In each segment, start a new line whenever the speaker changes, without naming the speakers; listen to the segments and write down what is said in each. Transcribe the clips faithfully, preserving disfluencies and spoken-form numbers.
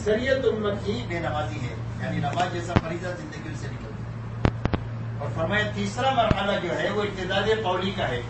اکثریت امت ہی بے نمازی ہے، یعنی نماز جیسا فریضہ زندگی سے نکلتی ہے۔ اور فرمایا تیسرا مرحلہ جو ہے وہ ارتداد قولی کا ہے،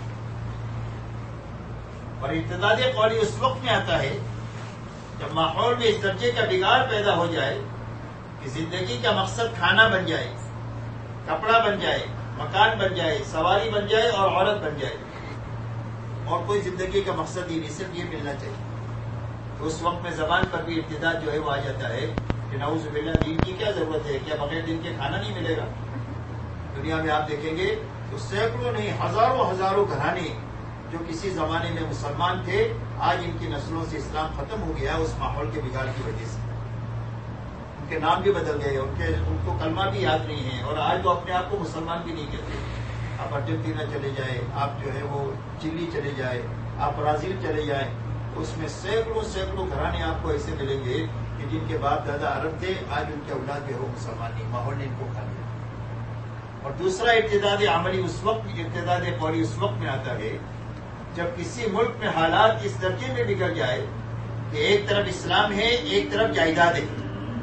اور ارتداد قولی اس وقت میں آتا ہے جب ماحول میں اس درجے کا بگاڑ پیدا ہو جائے کہ زندگی کا مقصد کھانا بن جائے، کپڑا بن جائے، مکان بن جائے، سواری بن جائے اور عورت بن جائے، اور کوئی زندگی کا مقصد ہی نہیں، صرف یہ ملنا چاہیے۔ تو اس وقت میں زبان پر بھی ارتداد جو ہے وہ آ جاتا ہے کہ نعوذ باللہ دین کی کیا ضرورت ہے، کیا بغیر دین کے کھانا نہیں ملے گا؟ دنیا میں آپ دیکھیں گے تو سینکڑوں نہیں ہزاروں ہزاروں گھرانے جو کسی زمانے میں مسلمان تھے، آج ان کی نسلوں سے اسلام ختم ہو گیا اس ماحول کے بگاڑ کی وجہ سے۔ ان کے نام بھی بدل گئے، ان کے ان کو کلمہ بھی یاد نہیں ہے، اور آج وہ اپنے آپ کو مسلمان بھی نہیں کہتے۔ آپ ارجنٹینا چلے جائیں، آپ جو ہے وہ چلی چلے جائیں، آپ برازیل چلے جائیں، اس میں سینکڑوں سینکڑوں گھرانے آپ کو ایسے ملیں گے کہ جن کے باپ دادا عرب تھے، آج ان کے اولاد جو ہے وہ مسلمان نہیں، ماحول نے ان کو کھا لیا۔ اور دوسرا ارتداد عملی اس وقت ارتداد قولی اس وقت میں آتا ہے جب کسی ملک میں حالات اس درجے میں بگڑ جائے کہ ایک طرف اسلام ہے، ایک طرف جائیداد ہے،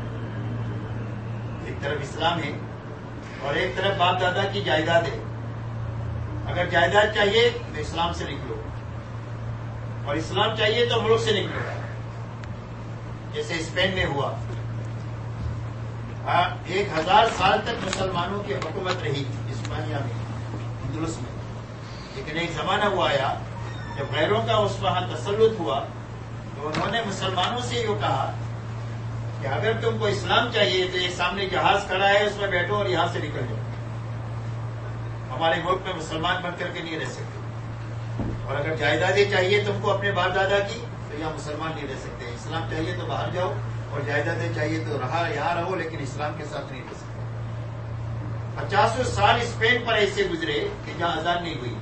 ایک طرف اسلام ہے اور ایک طرف باپ دادا کی جائیداد ہے۔ اگر جائیداد چاہیے تو اسلام سے نکلو، اور اسلام چاہیے تو ملک سے نکلو، جیسے اسپین میں ہوا۔ ایک ہزار سال تک مسلمانوں کی حکومت رہی اسپانیہ میں، اندلس میں، لیکن ایک زمانہ وہ آیا جب غیروں کا اس وہاں تسلط ہوا تو انہوں نے مسلمانوں سے یہ کہا کہ اگر تم کو اسلام چاہیے تو یہ سامنے جہاز کھڑا ہے، اس میں بیٹھو اور یہاں سے نکل جاؤ، ہمارے ملک میں مسلمان بن کر کے نہیں رہ سکتے۔ اور اگر جائیدادیں چاہیے تم کو اپنے باپ دادا کی تو یہاں مسلمان نہیں رہ سکتے، اسلام چاہیے تو باہر جاؤ، اور جائیدادیں چاہیے تو رہا یہاں رہو، لیکن اسلام کے ساتھ نہیں رہ سکتے۔ پچاسوں سال اسپین پر ایسے گزرے کہ جہاں آزاد نہیں ہوئی۔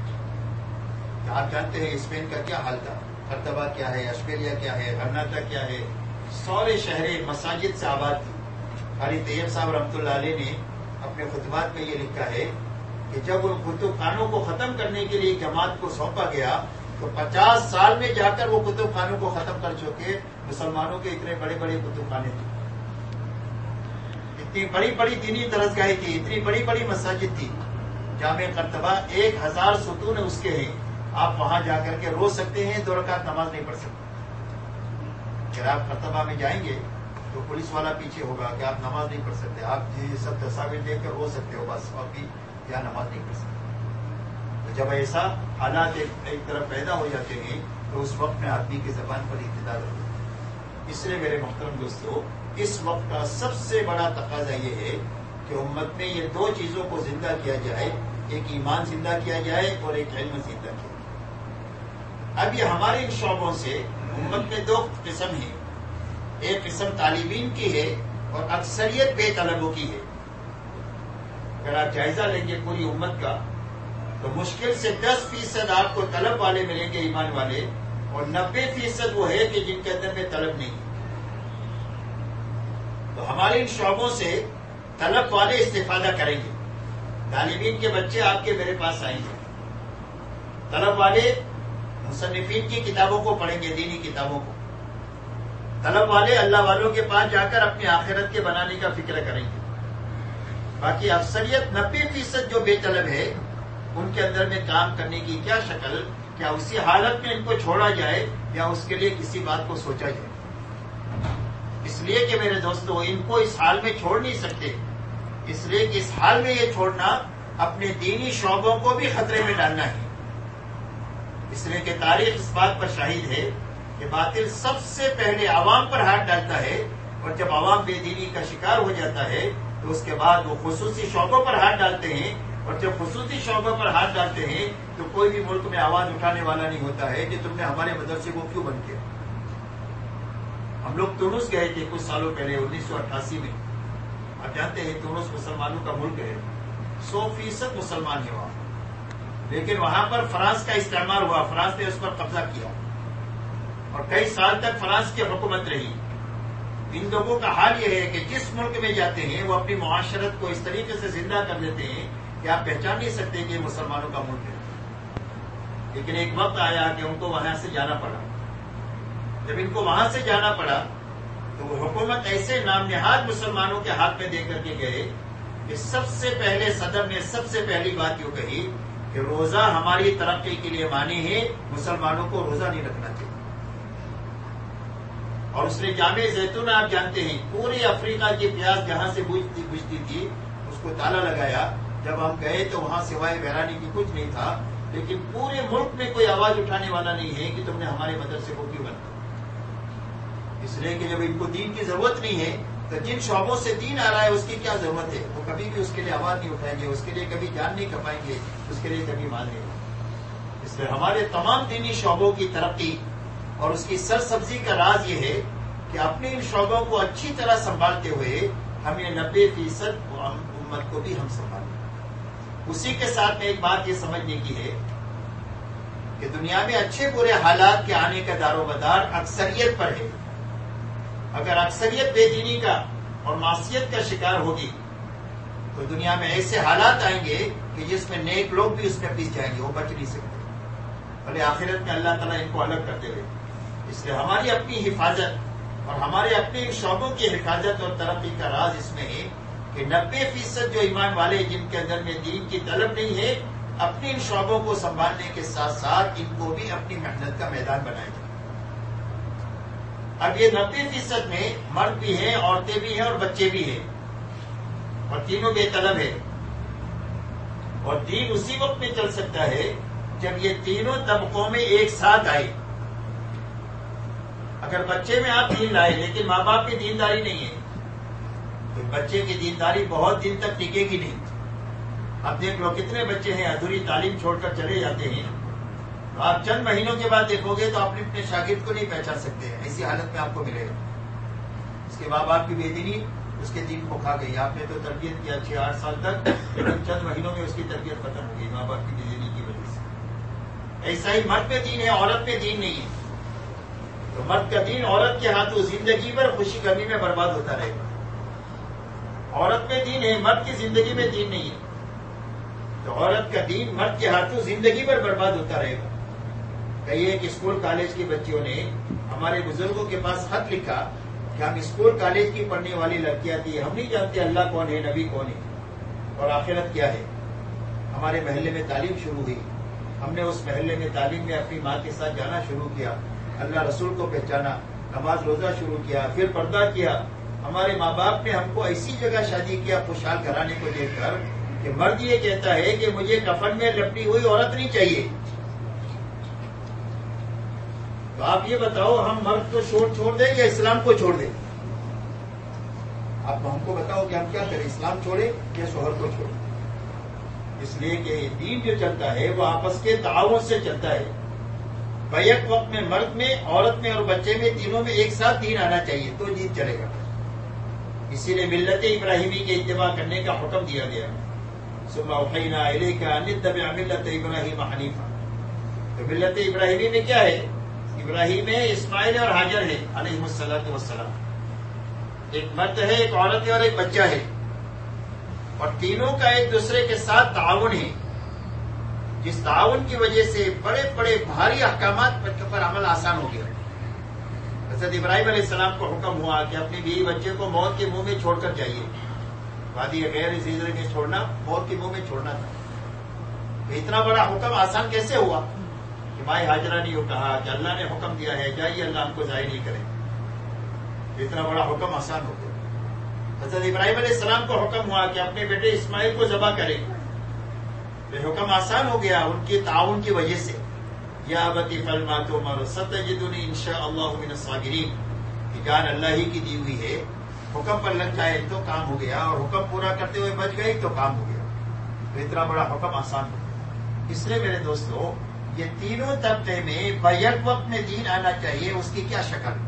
آپ جانتے ہیں اسپین کا کیا حال تھا، کرتبا کیا ہے، اشبیلیا کیا ہے، غرناطہ کیا ہے، سورے شہریں مساجد سے آباد تھی۔ قاری طیب صاحب رحمۃ اللہ علیہ نے اپنے خطبات میں یہ لکھا ہے کہ جب ان کتب خانوں کو ختم کرنے کے لیے جماعت کو سونپا گیا تو پچاس سال میں جا کر وہ کتب خانوں کو ختم کر چکے۔ مسلمانوں کے اتنے بڑے بڑے کتب خانے تھے، اتنی بڑی بڑی دینی درسگاہیں تھی، اتنی بڑی بڑی مساجد تھی۔ جامع قرطبہ ایک ہزار ستون اس کے ہیں، آپ وہاں جا کر کے رو سکتے ہیں، دو رکعت نماز نہیں پڑھ سکتے۔ اگر آپ قرطبہ میں جائیں گے تو پولیس والا پیچھے ہوگا کہ آپ نماز نہیں پڑھ سکتے، آپ یہ سب تصاویر دیکھ کر رو سکتے ہو بس، اور بھی یا نماز نہیں پڑھ سکتے۔ تو جب ایسا حالات ایک طرف پیدا ہو جاتے ہیں تو اس وقت میں آدمی کی زبان پر ارتداد ہوتا ہے۔ اس لیے میرے محترم دوستو، اس وقت کا سب سے بڑا تقاضا یہ ہے کہ امت میں یہ دو چیزوں کو زندہ کیا جائے، ایک ایمان زندہ کیا جائے اور ایک علم زندہ کیا جائے۔ اب یہ ہمارے ان شعبوں سے امت میں دو قسم ہیں، ایک قسم طالبین کی ہے اور اکثریت بے طلبوں کی ہے۔ اگر آپ جائزہ لیں گے پوری امت کا تو مشکل سے دس فیصد آپ کو طلب والے ملیں گے، ایمان والے، اور نبے فیصد وہ ہے کہ جن کے اندر میں طلب نہیں۔ تو ہمارے ان شعبوں سے طلب والے استفادہ کریں گے، طالبین کے بچے آپ کے میرے پاس آئیں گے، طلب والے مصنفین کی کتابوں کو پڑھیں گے، دینی کتابوں کو، طلب والے اللہ والوں کے پاس جا کر اپنی آخرت کے بنانے کا فکر کریں گے۔ باقی اکثریت نبے فیصد جو بے طلب ہے ان کے اندر میں کام کرنے کی کیا شکل، کیا اسی حالت میں ان کو چھوڑا جائے یا اس کے لیے کسی بات کو سوچا جائے؟ اس لیے کہ میرے دوستو ان کو اس حال میں چھوڑ نہیں سکتے، اس لیے کہ اس حال میں یہ چھوڑنا اپنے دینی شعبوں کو بھی خطرے میں ڈالنا ہے۔ اس لیے کہ تاریخ اس بات پر شاہد ہے کہ باطل سب سے پہلے عوام پر ہاتھ ڈالتا ہے، اور جب عوام بے دینی کا شکار ہو جاتا ہے تو اس کے بعد وہ خصوصی شعبوں پر ہاتھ ڈالتے ہیں، اور جب خصوصی شعبوں پر ہاتھ ڈالتے ہیں تو کوئی بھی ملک میں آواز اٹھانے والا نہیں ہوتا ہے کہ تم نے ہمارے مدرسے کو کیوں بند کیا۔ ہم لوگ تونس گئے تھے کچھ سالوں پہلے انیس سو اٹھاسی میں، آپ جانتے ہیں تونس مسلمانوں کا ملک ہے، سو فیصد مسلمان ہے وہاں، لیکن وہاں پر فرانس کا استعمار ہوا، فرانس نے اس پر قبضہ کیا اور کئی سال تک فرانس کی حکومت رہی۔ ان لوگوں کا حال یہ ہے کہ جس ملک میں جاتے ہیں وہ اپنی معاشرت کو اس طریقے سے زندہ کر دیتے ہیں کہ آپ پہچان نہیں سکتے کہ یہ مسلمانوں کا ملک ہے۔ لیکن ایک وقت آیا کہ ان کو وہاں سے جانا پڑا۔ جب ان کو وہاں سے جانا پڑا تو وہ حکومت ایسے نام نہاد مسلمانوں کے ہاتھ میں دے کر کے گئے کہ سب سے پہلے صدر نے سب سے پہلی بات یوں کہی کہ روزہ ہماری ترقی کے لیے مانی ہے، مسلمانوں کو روزہ نہیں رکھنا چاہیے۔ اور اس نے جامع زیتون آپ جانتے ہیں پورے افریقہ کی پیاز جہاں سے بجتی بجتی تھی اس کو تالا لگایا۔ جب ہم گئے تو وہاں سوائے بحرانی کی کچھ نہیں تھا، لیکن پورے ملک میں کوئی آواز اٹھانے والا نہیں ہے کہ تم نے ہمارے مدرسے کو کیوں بند کیا۔ اس لیے کہ جب ان کو دین کی ضرورت نہیں ہے تو جن شعبوں سے دین آ رہا ہے اس کی کیا ضرورت ہے؟ وہ کبھی بھی اس کے لیے آواز نہیں اٹھائیں گے، اس کے لیے کبھی جان نہیں کھپائیں گے، اس کے لیے کبھی مال نہیں ہوگا۔ اس لیے ہمارے تمام دینی شعبوں کی ترقی اور اس کی سرسبزی کا راز یہ ہے کہ اپنے ان شعبوں کو اچھی طرح سنبھالتے ہوئے ہمیں نبے فیصد امت کو بھی ہم سنبھالیں۔ اسی کے ساتھ میں ایک بات یہ سمجھنے کی ہے کہ دنیا میں اچھے برے حالات کے آنے کا دار و مدار اکثریت پر ہے۔ اگر اکثریت بے دینی کا اور معصیت کا شکار ہوگی تو دنیا میں ایسے حالات آئیں گے کہ جس میں نیک لوگ بھی اس میں پیس جائیں گے، وہ بچ نہیں سکتے، بھلے آخرت میں اللہ تعالیٰ ان کو الگ کرتے ہوئے۔ اس لیے ہماری اپنی حفاظت اور ہمارے اپنے شعبوں کی حفاظت اور ترقی کا راز اس میں ہے کہ نبے فیصد جو ایمان والے جن کے اندر میں دین کی طلب نہیں ہے، اپنے ان شعبوں کو سنبھالنے کے ساتھ ساتھ ان کو بھی اپنی محنت کا میدان بنائے جائے۔ اب یہ نبے فیصد میں مرد بھی ہیں، عورتیں بھی ہیں اور بچے بھی ہیں، اور تینوں بے طلب ہے۔ اور دین اسی وقت میں چل سکتا ہے جب یہ تینوں طبقوں میں ایک ساتھ آئے۔ اگر بچے میں آپ دین لائے لیکن ماں باپ کی دینداری نہیں ہے تو بچے کی دینداری بہت دن تک ٹکے گی نہیں۔ اب دیکھ لو کتنے بچے ہیں ادھوری تعلیم چھوڑ کر چلے جاتے ہیں، تو آپ چند مہینوں کے بعد دیکھو گے تو آپ اپنے شاگرد کو نہیں پہچان سکتے، ایسی حالت میں آپ کو ملے گا۔ اس کے ماں باپ کی بے دینی اس کے دین کو کھا گئی۔ آپ نے تو تربیت کیا چھ آٹھ سال تک، لیکن چند مہینوں میں اس کی تربیت ختم ہو گئی ماں باپ کی بے دینی کی وجہ سے۔ ایسا ہی مرد میں دین ہے، عورت میں دین نہیں ہے، تو مرد کا دین عورت کے ہاتھوں زندگی بھر خوشی غمی میں برباد ہوتا رہے گا۔ عورت میں دین ہے، مرد کی زندگی میں دین نہیں ہے، تو عورت کا دین مرد کے ہاتھوں زندگی بھر برباد ہوتا رہے گا۔ کئی ایک اسکول کالج کی بچیوں نے ہمارے بزرگوں کے پاس خط لکھا کہ ہم اسکول کالج کی پڑھنے والی لڑکیاں تھی، ہم نہیں جانتے اللہ کون ہے، نبی کون ہے اور آخرت کیا ہے۔ ہمارے محلے میں تعلیم شروع ہوئی، ہم نے اس محلے میں تعلیم میں اپنی ماں کے ساتھ جانا شروع کیا، اللہ رسول کو پہچانا، نماز روزہ شروع کیا، پھر پردہ کیا۔ ہمارے ماں باپ نے ہم کو ایسی جگہ شادی کیا خوشحال گھرانے کو دیکھ کر کہ مرد یہ کہتا ہے کہ مجھے کفن میں لپٹی ہوئی عورت نہیں چاہیے۔ تو آپ یہ بتاؤ ہم مرد کو چھوڑ چھوڑ دیں یا اسلام کو چھوڑ دیں؟ آپ ہم کو بتاؤ کہ ہم کیا کریں، اسلام چھوڑیں یا شوہر کو چھوڑیں؟ اس لیے کہ دین جو چلتا ہے وہ آپس کے تعاون سے چلتا ہے۔ بیک وقت میں مرد میں، عورت میں اور بچے میں، تینوں میں ایک ساتھ دین آنا چاہیے تو دین چلے گا۔ اسی لیے ملت ابراہیمی کے اتباع کرنے کا حکم دیا گیا، ثم اوحینا الیک ان اتبع ملت ابراہیم حنیفا۔ تو ملت ابراہیمی میں کیا ہے؟ ابراہیم ہے، اسماعیل اور حاجر ہے علیہ الصلوۃ والسلام۔ ایک مرد ہے، ایک عورت ہے اور ایک بچہ ہے، اور تینوں کا ایک دوسرے کے ساتھ تعاون ہے، جس تعاون کی وجہ سے بڑے بڑے بھاری احکامات پر عمل آسان ہو گیا۔ حضرت ابراہیم علیہ السلام کو حکم ہوا کہ اپنی بیوی بچے کو موت کے منہ میں چھوڑ کر جائیے۔ وادی غیر زیزر میں چھوڑنا موت کے منہ میں چھوڑنا تھا۔ تو اتنا بڑا حکم آسان کیسے ہوا کہ مائی ہاجرہ نے یہ کہا کہ اللہ نے حکم دیا ہے جائیے، اللہ ہم کو ضائع نہیں کرے۔ اتنا بڑا حکم آسان ہو گیا۔ حضرت ابراہیم علیہ السلام کو حکم ہوا کہ اپنے بیٹے اسماعیل کو ذبح کرے، یہ حکم آسان ہو گیا ان کے تعاون کی وجہ سے۔ یا ابت افعل ما تؤمر ستجدنی ان شاء اللہ من الصابرین، کہ جان اللہ ہی کی دی ہوئی ہے، حکم پر لگ جائے تو کام ہو گیا، اور حکم پورا کرتے ہوئے بچ گئی تو کام ہو گیا۔ تو اتنا بڑا حکم آسان ہو گیا۔ اس لیے میرے دوستو یہ تینوں طبقے میں بیک وقت میں دین آنا چاہیے، اس کی کیا شکل،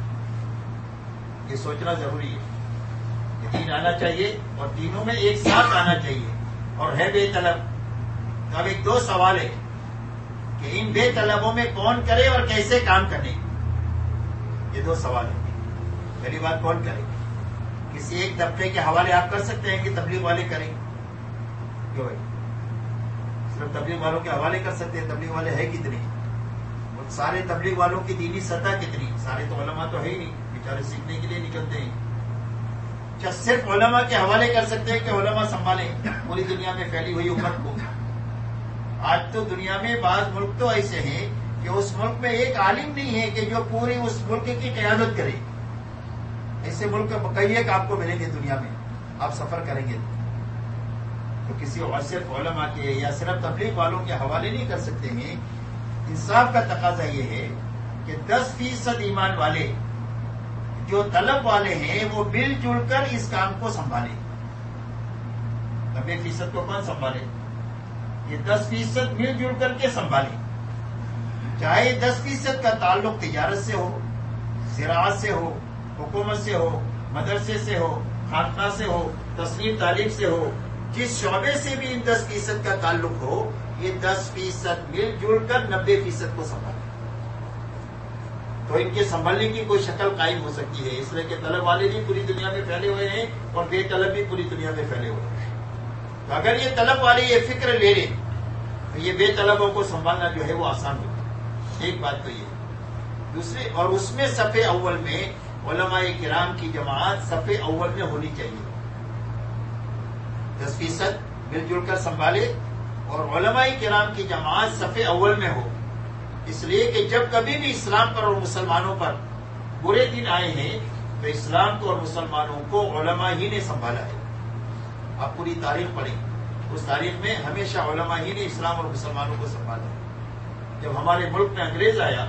یہ سوچنا ضروری ہے کہ دین آنا چاہیے اور تینوں میں ایک ساتھ آنا چاہیے، اور ہے بے طلب۔ تو اب ایک دو سوال ہے کہ ان بے طلبوں میں کون کرے اور کیسے کام کرنے، یہ دو سوال ہیں۔ پہلی بات کون کرے؟ کسی ایک طبقے کے حوالے آپ کر سکتے ہیں کہ تبلیغ والے کریں، کیوں بھائی؟ صرف تبلیغ والوں کے حوالے کر سکتے ہیں، تبلیغ والے ہیں کتنے؟ سارے تبلیغ والوں کی دینی سطح کتنی؟ سارے تو علماء تو ہے ہی نہیں، بیچارے سیکھنے کے لیے نکلتے ہیں. کیا صرف علماء کے حوالے کر سکتے ہیں کہ علماء سنبھالیں پوری دنیا میں پھیلی ہوئی امت کو؟ آج تو دنیا میں بعض ملک تو ایسے ہیں کہ اس ملک میں ایک عالم نہیں ہے کہ جو پوری اس ملک کی قیادت کرے. ایسے ملک کئی ایک آپ کو ملیں گے دنیا میں، آپ سفر کریں گے تو کسی اور صرف علماء کے یا صرف تبلیغ والوں کے حوالے نہیں کر سکتے ہیں. انصاف کا تقاضا یہ ہے کہ دس فیصد ایمان والے جو طلب والے ہیں وہ مل جل کر اس کام کو سنبھالیں. نبے فیصد کو کون سنبھالے؟ یہ دس فیصد مل جل کر کے سنبھالیں. چاہے دس فیصد کا تعلق تجارت سے ہو، زراعت سے ہو، حکومت سے ہو، مدرسے سے ہو، خانقاہ سے ہو، تصنیف تعلیم سے ہو، جس شعبے سے بھی ان دس فیصد کا تعلق ہو، یہ دس فیصد مل جل کر نبے فیصد کو سنبھالیں. تو ان کے سنبھالنے کی کوئی شکل قائم ہو سکتی ہے. اس لیے کہ طلب والے بھی پوری دنیا میں پھیلے ہوئے ہیں اور بے طلب بھی پوری دنیا میں پھیلے ہوئے ہیں. تو اگر یہ طلب والے یہ فکر لے لیں تو یہ بے طلبوں کو سنبھالنا جو ہے وہ آسان ہوگا. ایک بات تو یہ. دوسری، اور اس میں صف اول میں علماء کرام کی جماعت صف اول میں ہونی چاہیے. دس فیصد مل جل کر سنبھالے اور علماء کرام کی جماعت صف اول میں ہو. اس لیے کہ جب کبھی بھی اسلام پر اور مسلمانوں پر برے دن آئے ہیں تو اسلام کو اور مسلمانوں کو علماء ہی نے سنبھالا ہے. آپ پوری تاریخ پڑھیں، اس تاریخ میں ہمیشہ علماء ہی نے اسلام اور مسلمانوں کو سنبھالا ہے. جب ہمارے ملک میں انگریز آیا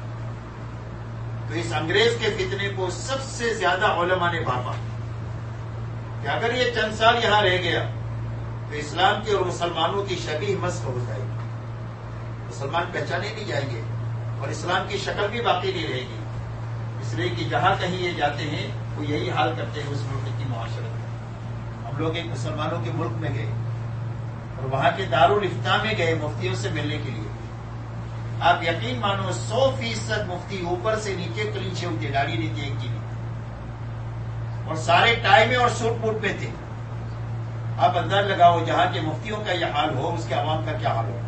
تو اس انگریز کے فتنے کو سب سے زیادہ علماء نے بھاپا کہ اگر یہ چند سال یہاں رہ گیا تو اسلام کے اور مسلمانوں کی شبیہ مسخ ہو جائے گی. مسلمان پہچانے نہیں جائیں گے اور اسلام کی شکل بھی باقی نہیں رہے گی. اس لیے کہ جہاں کہیں یہ جاتے ہیں وہ یہی حال کرتے ہیں اس ملک کی معاشرت میں. ہم لوگ ایک مسلمانوں کے ملک میں گئے اور وہاں کے دارالفتاء میں گئے مفتیوں سے ملنے کے لیے. آپ یقین مانو سو فیصد مفتی اوپر سے نیچے کلیچے ہوتے، داڑھی نہیں تھی ایک کی بھی، اور سارے ٹائی میں اور سوٹ بوٹ میں تھے. آپ انداز لگاؤ جہاں کے مفتیوں کا یہ حال ہو اس کے عوام کا کیا حال ہو.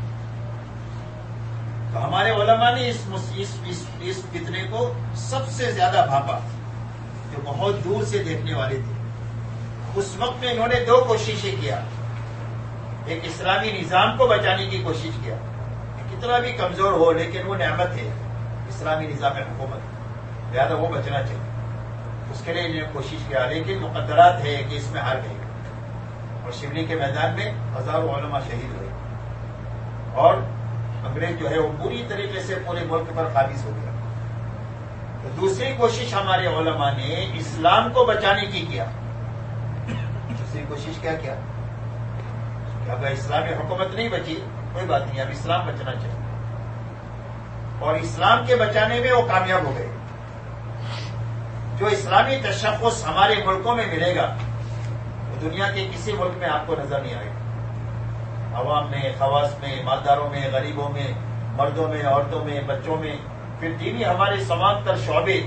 تو ہمارے علماء نے اس اس, اس, اس فتنے کو سب سے زیادہ بھاپا جو بہت دور سے دیکھنے والے تھے. اس وقت میں انہوں نے دو کوششیں کیا. ایک اسلامی نظام کو بچانے کی کوشش کیا، کتنا بھی کمزور ہو لیکن وہ نعمت ہے اسلامی نظام حکومت، لہٰذا وہ بچنا چاہیے. اس کے لیے انہوں نے کوشش کیا لیکن مقدرات ہے کہ اس میں ہار گئی اور شبلی کے میدان میں ہزاروں علماء شہید ہوئے اور انگریز جو ہے وہ پوری طریقے سے پورے ملک پر قابض ہو گیا. تو دوسری کوشش ہمارے علماء نے اسلام کو بچانے کی کیا. دوسری کوشش کیا کیا کہ اگر اسلامی حکومت نہیں بچی کوئی بات نہیں، اب اسلام بچنا چاہیے. اور اسلام کے بچانے میں وہ کامیاب ہو گئے. جو اسلامی تشخص ہمارے ملکوں میں ملے گا وہ دنیا کے کسی ملک میں آپ کو نظر نہیں آئے گا. عوام میں، خواص میں، مالداروں میں، غریبوں میں، مردوں میں، عورتوں میں، بچوں میں، پھر دینی ہمارے تمام تر شعبے،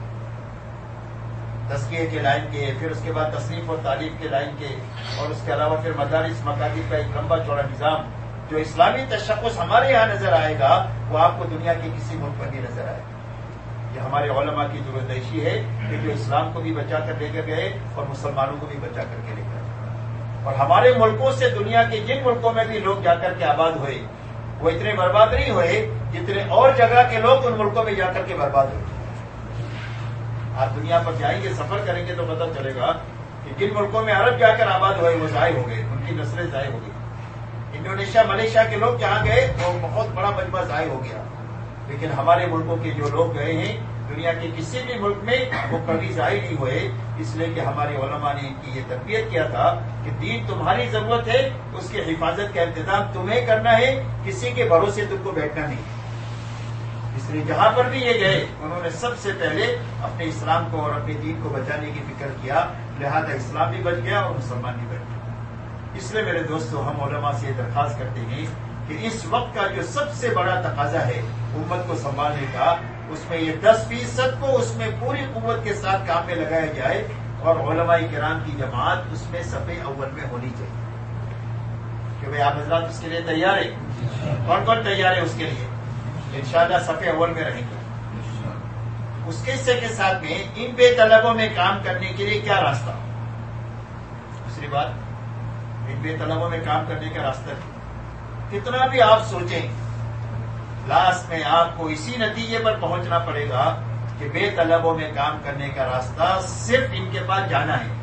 تزکیے کے لائن کے، پھر اس کے بعد تصنیف اور تعلیم کے لائن کے، اور اس کے علاوہ پھر مدارس مکاتب کا ایک لمبا چوڑا نظام. جو اسلامی تشخص ہمارے یہاں نظر آئے گا وہ آپ کو دنیا کے کسی ملک پر بھی نظر آئے گا. یہ ہمارے علماء کی دورندیشی ہے کہ جو اسلام کو بھی بچا کر لے کر گئے اور مسلمانوں کو بھی بچا کر کے لے کر گئے. اور ہمارے ملکوں سے دنیا کے جن ملکوں میں بھی لوگ جا کر کے آباد ہوئے وہ اتنے برباد نہیں ہوئے جتنے اور جگہ کے لوگ ان ملکوں میں جا کر کے برباد ہوئے. آپ دنیا پر جائیں گے، سفر کریں گے تو پتہ چلے گا کہ جن ملکوں میں عرب جا کر آباد ہوئے وہ ضائع ہو گئے، ان کی نسلیں ضائع ہو گئی. انڈونیشیا، ملیشیا کے لوگ جہاں گئے وہ بہت بڑا مجمع ضائع ہو گیا. لیکن ہمارے ملکوں کے جو لوگ گئے ہیں دنیا کے کسی بھی ملک میں وہ کبھی ضائع نہیں ہوئے، اس لیے کہ ہمارے علماء نے ان کی یہ تربیت کیا تھا کہ دین تمہاری ضرورت ہے، اس کی حفاظت کا انتظام تمہیں کرنا ہے، کسی کے بھروسے تم کو بیٹھنا نہیں. اس لیے جہاں پر بھی یہ گئے انہوں نے سب سے پہلے اپنے اسلام کو اور اپنے دین کو بچانے کی فکر کیا، لہذا اسلام بھی بچ گیا اور مسلمان بھی بچ گیا. اس لیے میرے دوستو ہم علماء سے درخواست کرتے ہیں کہ اس وقت کا جو سب سے بڑا تقاضا ہے امت کو سنبھالنے کا، اس میں یہ دس فیصد کو اس میں پوری قوت کے ساتھ کام میں لگایا جائے اور علماء کرام کی جماعت اس میں صف اول میں ہونی چاہیے. کہ بھائی آپ حضرات اس کے لیے تیار ہیں؟ کون کون تیار ہے اس کے لیے؟ انشاءاللہ صف اول میں رہیں گے. اس کے حصے کے ساتھ میں ان بے طلبوں میں کام کرنے کے لیے کیا راستہ؟ دوسری بات، ان بے طلبوں میں کام کرنے کا راستہ کتنا بھی آپ سوچیں، لاسٹ میں آپ کو اسی نتیجے پر پہنچنا پڑے گا کہ بے طلبوں میں کام کرنے کا راستہ صرف ان کے پاس جانا ہے.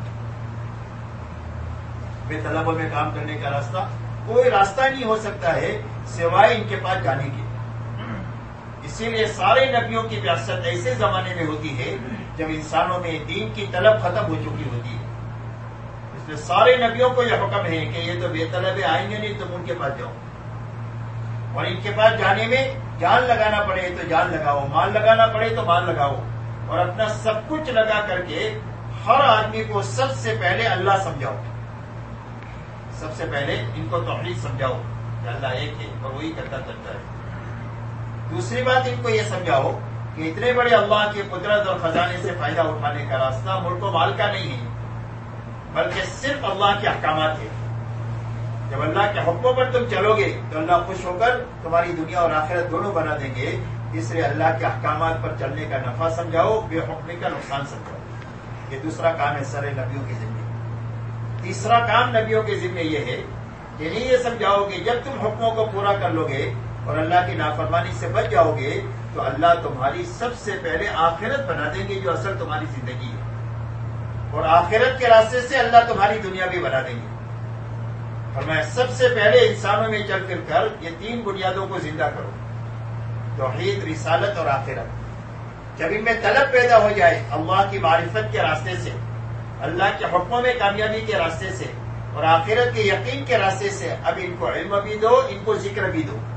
بے طلبوں میں کام کرنے کا راستہ کوئی راستہ نہیں ہو سکتا ہے سوائے ان کے پاس جانے کے. اسی لیے سارے نبیوں کی بعثت ایسے زمانے میں ہوتی ہے جب انسانوں میں دین کی طلب ختم ہو چکی ہوتی ہے. اس لیے سارے نبیوں کو یہ حکم ہے کہ یہ تو بے طلب آئیں گے نہیں، تم ان کے پاس جاؤ، اور ان کے پاس جانے میں جان لگانا پڑے تو جان لگاؤ، مال لگانا پڑے تو مال لگاؤ، اور اپنا سب کچھ لگا کر کے ہر آدمی کو سب سے پہلے اللہ سمجھاؤ. سب سے پہلے ان کو توحید سمجھاؤ کہ اللہ ایک ہے اور وہی کرتا کرتا ہے. دوسری بات، ان کو یہ سمجھاؤ کہ اتنے بڑے اللہ کی قدرت اور خزانے سے فائدہ اٹھانے کا راستہ ملک و مال کا نہیں ہے، بلکہ صرف اللہ کے احکامات ہیں. جب اللہ کے حکموں پر تم چلو گے تو اللہ خوش ہو کر تمہاری دنیا اور آخرت دونوں بنا دیں گے. اس لیے اللہ کے احکامات پر چلنے کا نفع سمجھاؤ، بے حکمی کا نقصان سمجھاؤ. یہ دوسرا کام ہے سارے نبیوں کے ذمہ. تیسرا کام نبیوں کے ذمہ یہ ہے کہ نہیں یہ سمجھاؤ کہ جب تم حکموں کو پورا کر لو گے اور اللہ کی نافرمانی سے بچ جاؤ گے تو اللہ تمہاری سب سے پہلے آخرت بنا دیں گے جو اصل تمہاری زندگی ہے، اور آخرت کے راستے سے اللہ تمہاری دنیا بھی بنا دیں گے. فرمایا سب سے پہلے انسانوں میں چل پھر کر یہ تین بنیادوں کو زندہ کرو، توحید، رسالت اور آخرت. جب ان میں طلب پیدا ہو جائے اللہ کی معرفت کے راستے سے، اللہ کے حکموں میں کامیابی کے راستے سے اور آخرت کے یقین کے راستے سے، اب ان کو علم بھی دو، ان کو ذکر بھی دو.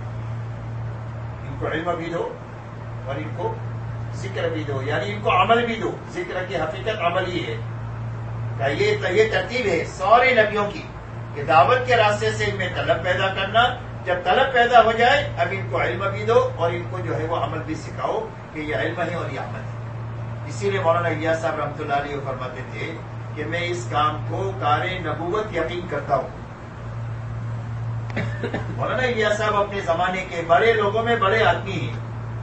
ان کو علم بھی دو اور ان کو ذکر بھی دو، یعنی ان کو عمل بھی دو. ذکر کی حقیقت عمل ہی ہے. یہ ترتیب ہے سارے نبیوں کی کہ دعوت کے راستے سے ان میں طلب پیدا کرنا. جب طلب پیدا ہو جائے اب ان کو علم بھی دو اور ان کو جو ہے وہ عمل بھی سکھاؤ کہ یہ علم ہے اور یہ عمل ہے. اسی لیے مولانا الیاس صاحب رحمۃ اللہ علیہ فرماتے تھے کہ میں اس کام کو کار نبوت یقین کرتا ہوں. مولانا الیاس صاحب اپنے زمانے کے بڑے لوگوں میں بڑے آدمی ہیں.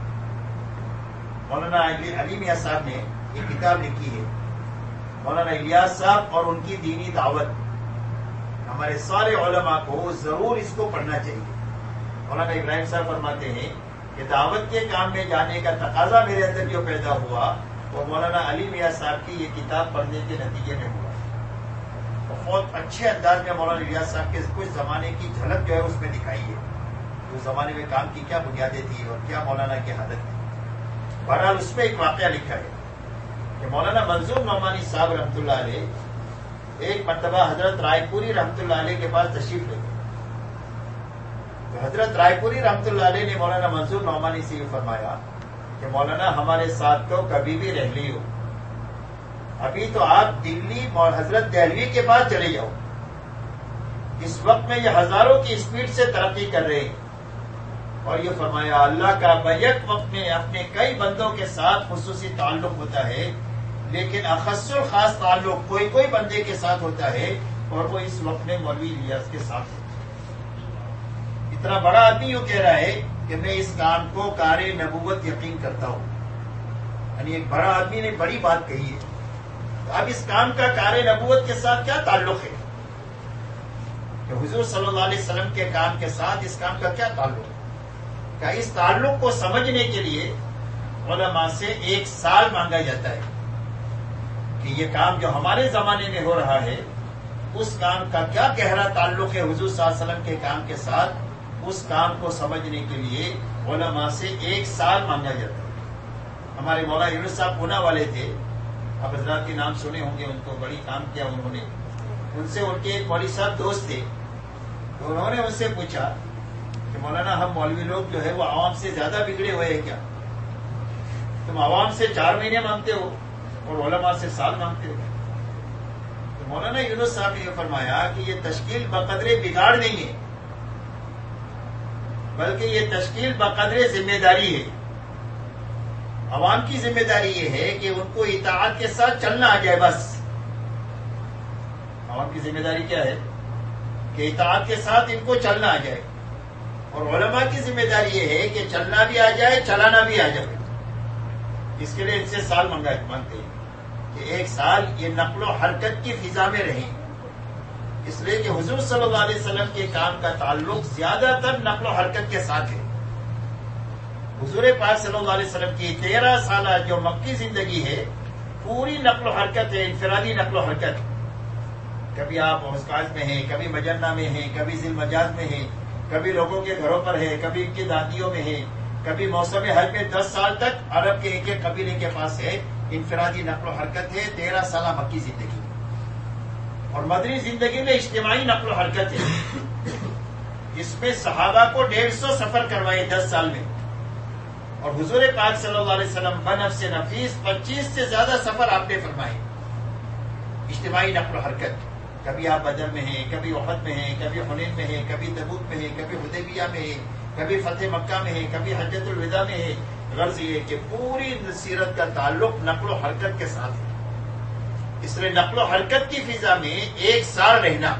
مولانا علی میاں صاحب نے یہ کتاب لکھی ہے، مولانا الیاس صاحب اور ان کی دینی دعوت. ہمارے سارے علماء کو ضرور اس کو پڑھنا چاہیے. مولانا ابراہیم صاحب فرماتے ہیں کہ دعوت کے کام میں جانے کا تقاضا میرے اندر جو پیدا ہوا وہ مولانا علی میاں صاحب کی یہ کتاب پڑھنے کے نتیجے میں ہوا. بہت اچھے انداز میں مولانا الیاس صاحب کے کچھ زمانے کی جھلک جو ہے اس میں دکھائی ہے، اس زمانے میں کام کی کیا بنیادیں تھی اور کیا مولانا کی حالت تھی. بہرحال اس میں ایک واقعہ لکھا ہے کہ مولانا منظور نعمانی صاحب رحمۃ اللہ علیہ ایک مرتبہ حضرت رائے پوری رحمۃ اللہ علیہ کے پاس تشریف لے گئے. تو حضرت رائے پوری رحمۃ اللہ علیہ نے مولانا منظور نعمانی سے یہ فرمایا کہ مولانا ہمارے ساتھ تو کبھی بھی رہ لی ہو، ابھی تو آپ دلی حضرت دہلوی کے پاس چلے جاؤ. اس وقت میں یہ ہزاروں کی اسپیڈ سے ترقی کر رہے ہیں. اور یہ فرمایا اللہ کا بیک وقت میں اپنے کئی بندوں کے ساتھ خصوصی تعلق ہوتا ہے، لیکن اخص الخاص تعلق کوئی کوئی بندے کے ساتھ ہوتا ہے، اور وہ اس وقت میں مولوی الیاس کے ساتھ ہوتا ہے. اتنا بڑا آدمی یوں کہہ رہا ہے کہ میں اس کام کو کار نبوت یقین کرتا ہوں. یعنی ایک بڑا آدمی نے بڑی بات کہی ہے. اب اس کام کا کار نبوت کے ساتھ کیا تعلق ہے؟ کہ حضور صلی اللہ علیہ وسلم کے کام کے ساتھ اس کام کا کیا تعلق ہے؟ کہ اس تعلق کو سمجھنے کے لیے علماء سے ایک سال مانگا جاتا ہے کہ یہ کام جو ہمارے زمانے میں ہو رہا ہے اس کام کا کیا گہرا تعلق ہے حضور صلی اللہ علیہ وسلم کے کام کے ساتھ. اس کام کو سمجھنے کے لیے علماء سے ایک سال مانگا جاتا ہے. ہمارے مولا یونس صاحب پونا والے تھے، اب حضرات کے نام سنے ہوں گے، ان کو بڑی کام کیا انہوں نے. ان سے ان کے ایک مولوی صاحب دوست تھے، تو انہوں نے ان سے پوچھا کہ مولانا ہم مولوی لوگ جو ہے وہ عوام سے زیادہ بگڑے ہوئے ہیں کیا؟ تم عوام سے چار مہینے مانگتے ہو اور علماء سے سال مانگتے ہو. تو مولانا یونس صاحب نے یہ فرمایا کہ یہ تشکیل بقدر بگاڑ نہیں ہے، بلکہ یہ تشکیل بقدر ذمہ داری ہے. عوام کی ذمہ داری یہ ہے کہ ان کو اطاعت کے ساتھ چلنا آ جائے. بس عوام کی ذمہ داری کیا ہے کہ اطاعت کے ساتھ ان کو چلنا آ جائے، اور علماء کی ذمہ داری یہ ہے کہ چلنا بھی آ جائے، چلانا بھی آ جائے. اس کے لیے ان سے سال منگا مانگتے ہیں کہ ایک سال یہ نقل و حرکت کی فضا میں رہیں، اس لیے کہ حضور صلی اللہ علیہ وسلم کے کام کا تعلق زیادہ تر نقل و حرکت کے ساتھ ہے۔ حضور پاک صلی اللہ علیہ وسلم کی تیرہ سالہ جو مکی زندگی ہے پوری نقل و حرکت ہے، انفرادی نقل و حرکت۔ کبھی آپ حسکاج میں ہیں، کبھی مجنہ میں ہیں، کبھی ذی المجاز میں ہیں، کبھی لوگوں کے گھروں پر ہے، کبھی ان کی دادیوں میں ہے، کبھی موسم حج میں دس سال تک عرب کے ایک ایک قبیلے کے پاس ہے۔ انفرادی نقل و حرکت ہے تیرہ سالہ مکی زندگی، اور مدنی زندگی میں اجتماعی نقل و حرکت ہے۔ اس میں صحابہ کو ڈیڑھ سو سفر کروائے دس سال میں، اور حضور پاک صلی اللہ علیہ وسلم بنفس نفیس پچیس سے زیادہ سفر آپ نے فرمائے۔ اجتماعی نقل و حرکت، کبھی آپ بدر میں ہیں، کبھی احد میں ہیں، کبھی حنین میں ہیں، کبھی تبوک میں ہیں، کبھی حدیبیہ میں ہیں، کبھی فتح مکہ میں ہیں، کبھی حجۃ الوداع میں ہے۔ غرض یہ کہ پوری سیرت کا تعلق نقل و حرکت کے ساتھ ہے۔ اس لیے نقل و حرکت کی فضا میں ایک سال رہنا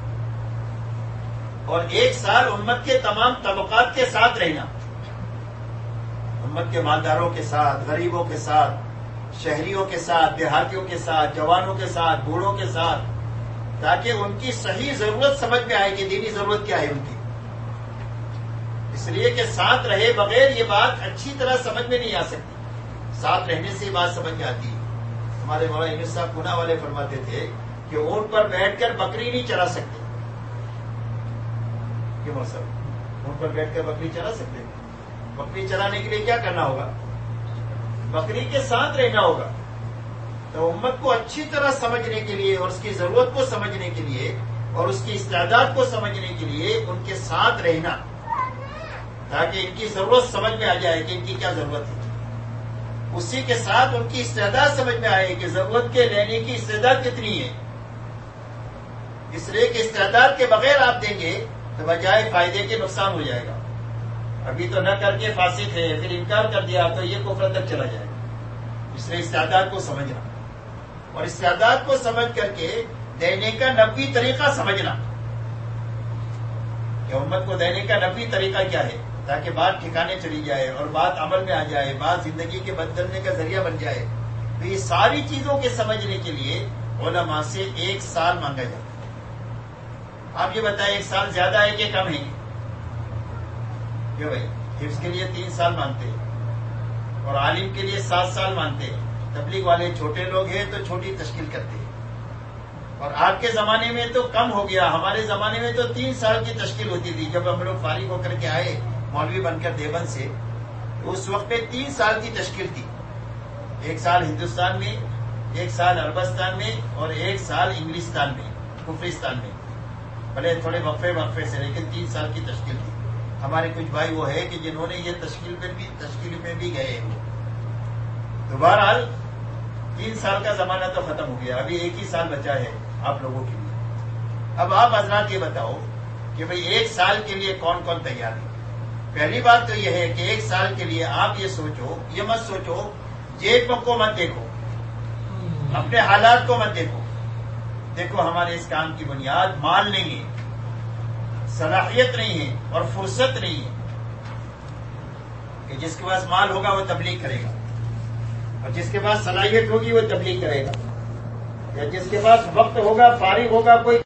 اور ایک سال امت کے تمام طبقات کے ساتھ رہنا، امت کے مالداروں کے ساتھ، غریبوں کے ساتھ، شہریوں کے ساتھ، دیہاتیوں کے ساتھ، جوانوں کے ساتھ، بوڑھوں کے ساتھ، تاکہ ان کی صحیح ضرورت سمجھ میں آئے کہ دینی ضرورت کیا ہے ان کی۔ اس لیے کہ ساتھ رہے بغیر یہ بات اچھی طرح سمجھ میں نہیں آ سکتی، ساتھ رہنے سے یہ بات سمجھ میں آتی ہے۔ ہمارے مولانا یونس صاحب پونا والے فرماتے تھے کہ اونٹ پر بیٹھ کر بکری نہیں چلا سکتے۔ کیوں صاحب اونٹ پر بیٹھ کر بکری چلا سکتے؟ بکری چلانے کے لیے کیا کرنا ہوگا؟ بکری کے ساتھ رہنا ہوگا۔ تو امت کو اچھی طرح سمجھنے کے لیے اور اس کی ضرورت کو سمجھنے کے لیے اور اس کی استعداد کو سمجھنے کے لیے ان کے ساتھ رہنا، تاکہ ان کی ضرورت سمجھ میں آ جائے کہ ان کی کیا ضرورت ہے، اسی کے ساتھ ان کی استعداد سمجھ میں آئے کہ ضرورت کے لینے کی استعداد کتنی ہے۔ اس لیے کہ استعداد کے بغیر آپ دیں گے تو بجائے فائدے کے نقصان ہو جائے گا۔ ابھی تو نہ کر کے فاسق ہے، پھر انکار کر دیا تو یہ کفر تک چلا جائے گا۔ اس لیے استعداد کو سمجھنا اور استعداد کو سمجھ کر کے دینے کا نبوی طریقہ سمجھنا کہ امت کو دینے کا نبوی طریقہ کیا ہے، تاکہ بات ٹھکانے چلی جائے اور بات عمل میں آ جائے، بات زندگی کے بدلنے کا ذریعہ بن جائے۔ تو یہ ساری چیزوں کے سمجھنے کے لیے علماء سے ایک سال مانگا جاتا ہے۔ آپ یہ بتائیں ایک سال زیادہ ہے کہ کم ہے؟ کیوں بھائی؟ حفظ کے لیے تین سال مانگتے ہیں اور عالم کے لیے سات سال مانگتے ہیں۔ تبلیغ والے چھوٹے لوگ ہیں تو چھوٹی تشکیل کرتے ہیں، اور آپ کے زمانے میں تو کم ہو گیا۔ ہمارے زمانے میں تو تین سال کی تشکیل ہوتی تھی۔ جب ہم لوگ فارغ ہو کر کے آئے مولوی بن کر دیوبند سے، تو اس وقت میں تین سال کی تشکیل تھی، ایک سال ہندوستان میں، ایک سال عربستان میں اور ایک سال انگلستان میں، کفرستان میں، بھلے تھوڑے وقفے وقفے سے، لیکن تین سال کی تشکیل تھی۔ ہمارے کچھ بھائی وہ ہے کہ جنہوں نے یہ تشکیل میں بھی تشکیل میں بھی گئے ہیں۔ تو بہرحال تین سال کا زمانہ تو ختم ہو گیا، ابھی ایک ہی سال بچا ہے آپ لوگوں کے لیے۔ اب آپ حضرات یہ بتاؤ کہ بھئی ایک سال کے لیے کون کون تیار ہے؟ پہلی بات تو یہ ہے کہ ایک سال کے لیے آپ یہ سوچو، یہ مت سوچو جیب کو مت دیکھو، اپنے حالات کو مت دیکھو۔ دیکھو ہمارے اس کام کی بنیاد مال نہیں ہے، صلاحیت نہیں ہے اور فرصت نہیں ہے کہ جس کے پاس مال ہوگا وہ تبلیغ کرے گا، اور جس کے پاس صلاحیت ہوگی وہ تبلیغ کرے گا، یا جس کے پاس وقت ہوگا، فارغ ہوگا کوئی